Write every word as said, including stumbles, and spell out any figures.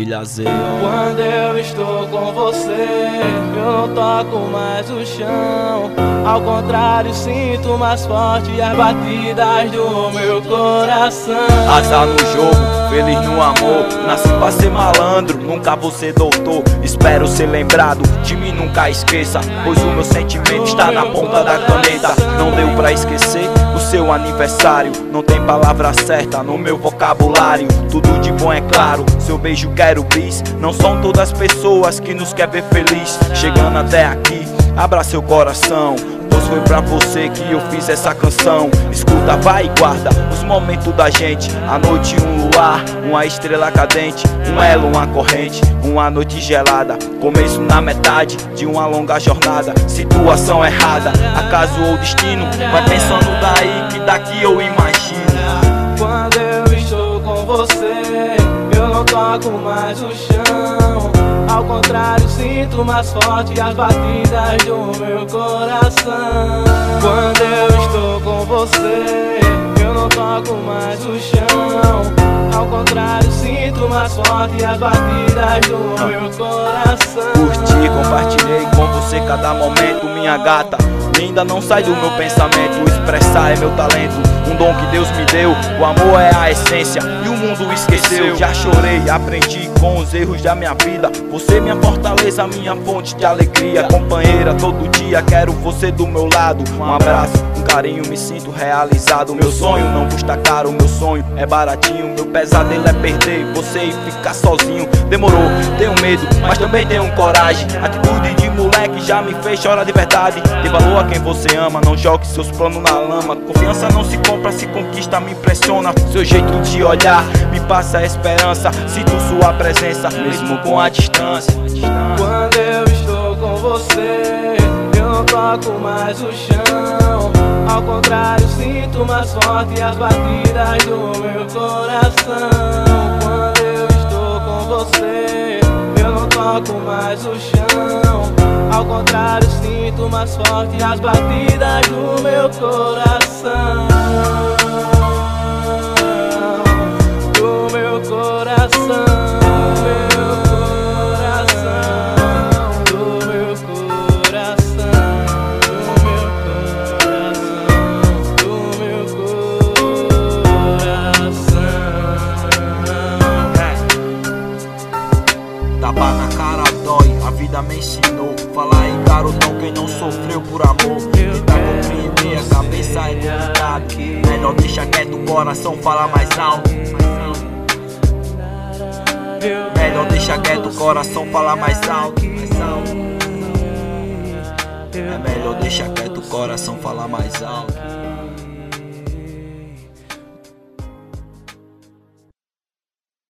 família Z. Quando eu estou com você, eu não toco mais o chão. Ao contrário, sinto mais forte as batidas do meu coração. Azar no jogo, feliz no amor. Nasci pra ser malandro, nunca vou ser doutor. Espero ser lembrado, de mim nunca esqueça, pois o meu sentimento está na ponta da caneta. Não deu pra esquecer o seu aniversário, não tem palavra certa no meu vocabulário. Tudo de bom é claro, seu beijo quero bis. Não são todas as pessoas que nos quer ver feliz. Chegando até aqui, abra seu coração, pois foi pra você que eu fiz essa canção. Escuta, vai e guarda os momentos da gente. A noite, um luar, uma estrela cadente, um elo, uma corrente, uma noite gelada. Começo na metade de uma longa jornada. Situação errada, acaso ou destino. Vai pensando daí que daqui eu imagino. Quando eu estou com você, eu não toco mais o chão. Ao contrário, sinto mais forte as batidas do meu coração. Quando eu estou com você, eu não toco mais o chão. Ao contrário, sinto mais forte as batidas do meu coração. Curti, compartilhei com você cada momento, minha gata. Ainda não sai do meu pensamento, expressar é meu talento, um dom que Deus me deu. O amor é a essência e o mundo esqueceu. Já chorei, aprendi com os erros da minha vida. Você minha fortaleza, minha fonte de alegria. Companheira, todo dia quero você do meu lado. Um abraço, um carinho, me sinto realizado. Meu sonho não custa caro, meu sonho é baratinho. Meu pesadelo é perder você e ficar sozinho. Demorou, tenho medo, mas também tenho coragem. Atitude de moleque já me fez chorar de verdade. Dê valor a quem você ama, não jogue seus planos na lama. Confiança não se compra, se conquista, me impressiona. Seu jeito de olhar me passa esperança. Sinto sua presença, mesmo com a distância. Quando eu estou com você, eu não toco mais o chão. Ao contrário, sinto mais forte as batidas do meu coração. Quando eu estou com você, eu não toco mais o chão. Ao contrário, sinto mais forte as batidas do meu coração. Do meu coração. Tapa na cara dói, a vida me ensinou. Falar em garotão quem não sofreu por amor. Tentar compreender, a cabeça é limitado. Melhor deixar quieto, o coração fala mais alto. Melhor deixar quieto, o coração fala mais alto. É melhor deixar quieto, o coração fala mais alto.